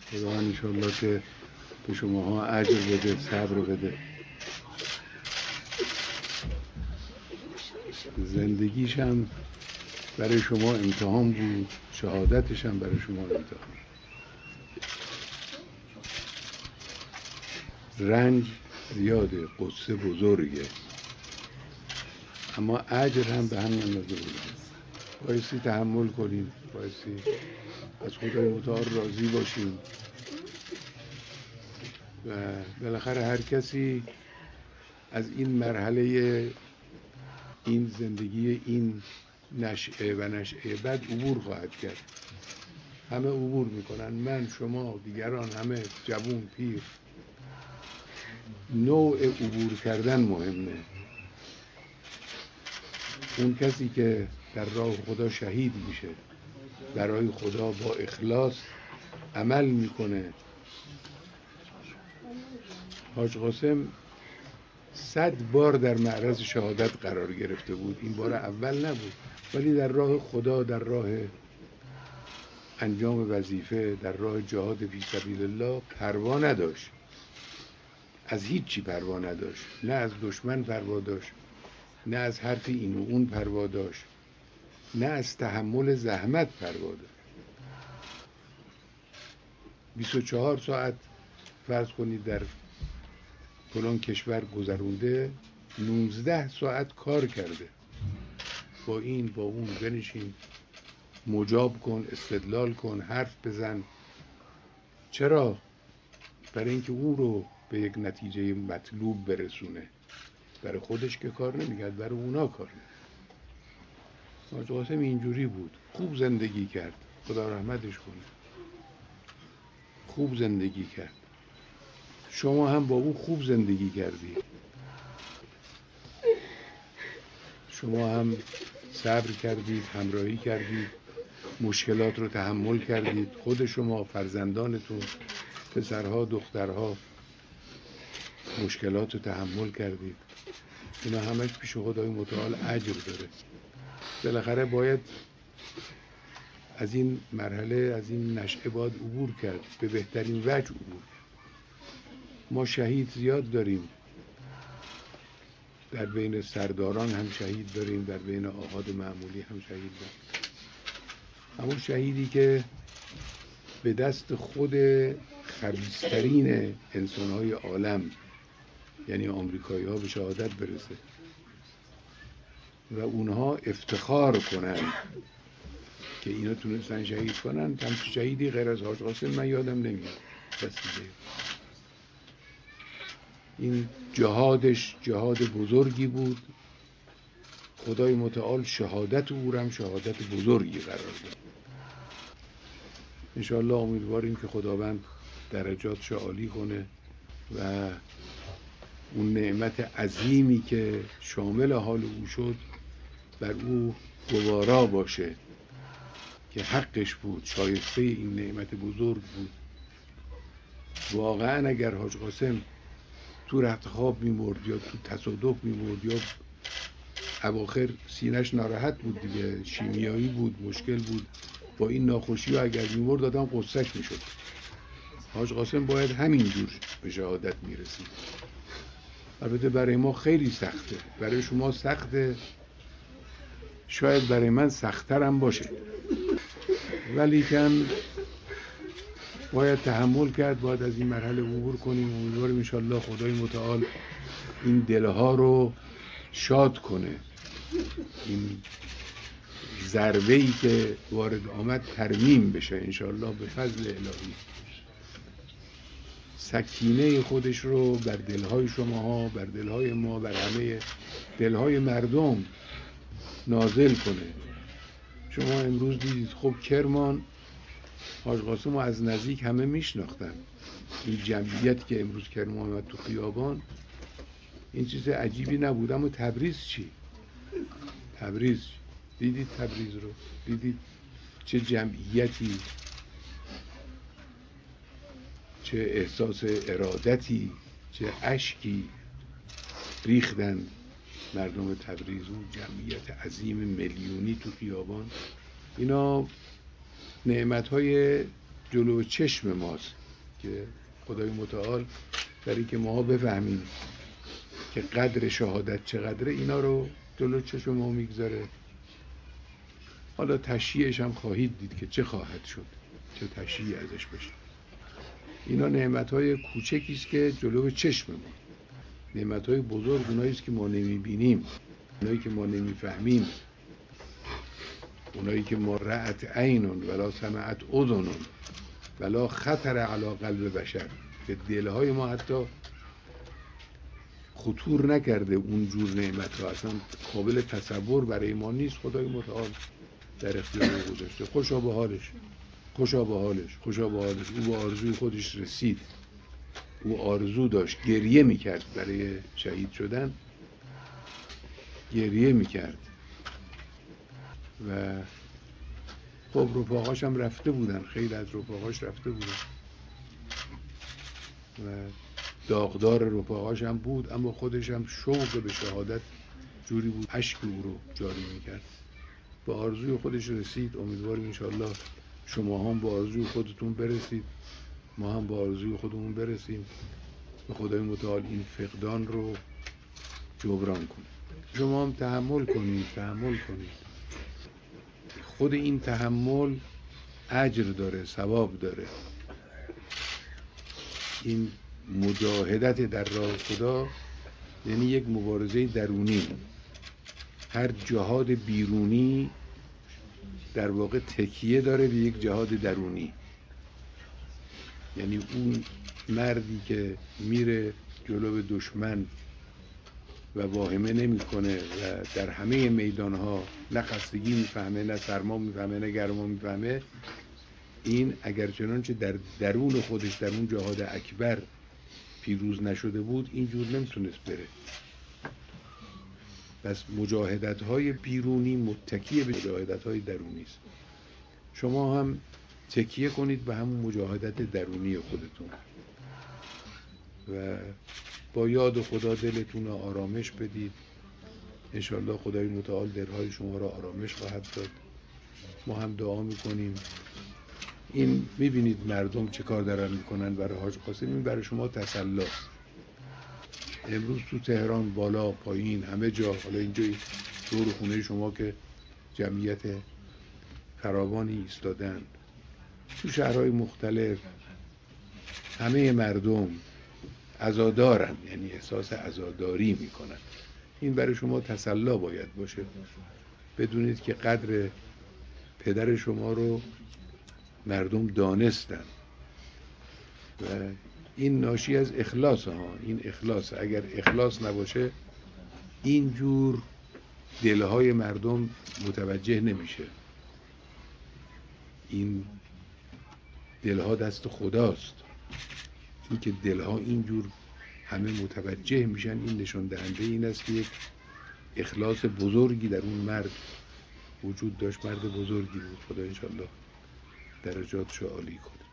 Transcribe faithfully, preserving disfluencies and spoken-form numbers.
خدا انشالله که به شماها اجر بده، صبر بده. زندگیش هم برای شما امتحان بود، شهادتش هم برای شما امتحان. رنج زیاده، قصه بزرگه، اما اجر هم به همین اندازه بوده. بایستی تحمل کنیم، بایستی از خدای متعال راضی باشیم و بالاخره هر کسی از این مرحله، این زندگی، این نشعه و نشعه بعد عبور خواهد کرد. همه عبور میکنن، من، شما، دیگران، همه، جوون، پیر. نوع عبور کردن مهمه. اون کسی که در راه خدا شهید میشه، برای خدا با اخلاص عمل میکنه. حاج قاسم صد بار در معرض شهادت قرار گرفته بود، این بار اول نبود، ولی در راه خدا، در راه انجام وظیفه، در راه جهاد فی سبیل الله پروا نداشت. از هیچی پروا نداشت، نه از دشمن پروا داشت، نه از حرف این و اون پروا داشت، نه از تحمل زحمت پروا داشت. بیست و چهار ساعت فرض کنید در فلان کشور گذرونده، نوزده ساعت کار کرده، با این با اون بنشین، مجاب کن، استدلال کن، حرف بزن. چرا؟ برای اینکه او رو به یک نتیجه مطلوب برسونه. برای خودش که کار نمیکرد، برای اونا کار نمیکرد. حاج قاسم اینجوری بود، خوب زندگی کرد، خدا رحمتش کنه، خوب زندگی کرد. شما هم با او خوب زندگی کردید، شما هم صبر کردید، همراهی کردید، مشکلات رو تحمل کردید، خود شما، فرزندانتون، پسرها، دخترها، مشکلات رو تحمل کردید. اینا همش پیش خدای متعال اجر داره. بالاخره باید از این مرحله، از این نشعه باید عبور کرد، به بهترین وجه عبور کرد. ما شهید زیاد داریم، در بین سرداران هم شهید داریم، در بین آحاد معمولی هم شهید داریم. اما شهیدی که به دست خود خبیث‌ترین انسان‌های عالم، یعنی آمریکایی‌ها، به شهادت برسه و اونها افتخار کنن که اینا تونستن شهید کنن، کم شهیدی غیر از حاج قاسم من یادم نمیاد. این جهادش جهاد بزرگی بود، خدای متعال شهادت او را هم شهادت بزرگی قرار داد. انشاءالله امیدواریم که خداوند درجاتش عالی کنه و اون نعمت عظیمی که شامل حال او شد بر او گوارا باشه که حقش بود، شایسته این نعمت بزرگ بود. واقعا اگر حاج قاسم تو رخت خواب میمرد یا تو تصادف میمرد یا اواخر سینش ناراحت بود دیگه، شیمیایی بود، مشکل بود، با این ناخوشی ها اگر میمرد آدم قصهش میشد. حاج قاسم باید همینجور به شهادت میرسید. البته برای ما خیلی سخته، برای شما سخته، شاید برای من سخت‌ترم باشه، ولی کن باید تحمل کرد، باید از این مرحله عبور کنیم. امیدواریم انشالله خدای متعال این دلها رو شاد کنه، این ضربه‌ای که وارد آمد ترمیم بشه انشالله به فضل الهی. سکینه خودش رو بر دلهای شماها، بر دلهای ما، بر همه دلهای مردم نازل کنه. شما امروز دیدید خب کرمان، حاج قاسم رو از نزدیک همه میشناختن. این جمعیت که امروز کرمان اومد تو خیابان، این چیز عجیبی نبود. اما تبریز چی؟ تبریز چی؟ دیدید تبریز رو؟ دیدید چه جمعیتی، چه احساس ارادتی، چه اشکی ریختن مردم تبریز، اون جمعیت عظیم میلیونی تو خیابان. اینا نعمت‌های جلو چشم ماست که خدای متعال برای که ما بفهمیم که قدر شهادت چقدره اینا رو جلو چشم ما میگذاره. حالا تشییعش هم خواهید دید که چه خواهد شد، چه تشییع ازش بشه. اینا نعمت‌های کوچکی است که جلو چشم ما. نعمت‌های بزرگ اونایی است که ما نمی‌بینیم، اونایی که ما نمی‌فهمیم، اونایی که ما رأت عین ولا سمعت اذن ولا خطر علی قلب بشر، که دلهای ما حتی خطور نکرده اون جور نعمت‌ها، اصلا قابل تصور برای ما نیست. خدای متعال در اختیار او گذاشته. خوشا به حالش، خوشا به حالش، خوشا به حالش. او به آرزوی خودش رسید. او آرزو داشت، گریه میکرد برای شهید شدن، گریه میکرد و خب رفاقاش هم رفته بودن، خیلی از رفاقاش رفته بودن و داغدار رفاقاش هم بود، اما خودش هم شوق به شهادت جوری بود اشک او رو جاری میکرد. به آرزوی خودش رسید. امیدواریم انشاءالله شما هم به آرزوی خودتون برسید، ما هم به آرزوی خودمون برسیم، به خدای متعال این فقدان رو جبران کنید. شما هم تحمل کنید، تحمل کنید. خود این تحمل اجر داره، ثواب داره. این مجاهدت در راه خدا یعنی یک مبارزه درونی. هر جهاد بیرونی در واقع تکیه داره به یک جهاد درونی. یعنی اون مردی که میره جلو دشمن و واهمه نمیکنه و در همه میدانها نه خستگی میفهمه، نه سرما میفهمه، نه گرما میفهمه، این اگر چنانچه در درون خودش در اون جهاد اکبر پیروز نشده بود اینجور نمیتونست بره. پس مجاهدت های بیرونی متکی به مجاهدت های درونی است. شما هم تکیه کنید به همون مجاهدت درونی خودتون و با یاد خدا دلتون رو آرامش بدید. انشالله خدای متعال دلهای شما را آرامش خواهد داد. ما هم دعا میکنیم. این میبینید مردم چه کار دارن میکنن برای حاج قاسم، این برای شما تسلاست. امروز تو تهران بالا پایین همه جا، حالا اینجا دور خونه شما که جمعیت فراوانی ایستادن، تو شهرهای مختلف همه مردم عزادارن، یعنی احساس عزاداری میکنن. این برای شما تسلا باید باشه. بدونید که قدر پدر شما رو مردم دانستن و این ناشی از اخلاص ها. این اخلاص، اگر اخلاص نباشه اینجور دلهای مردم متوجه نمیشه. این دلها دست خداست. این که دلها اینجور همه متوجه میشن، این نشان دهنده این است که یک اخلاص بزرگی در اون مرد وجود داشت. مرد بزرگی بود. خدا انشالله درجاتشو عالی کنه.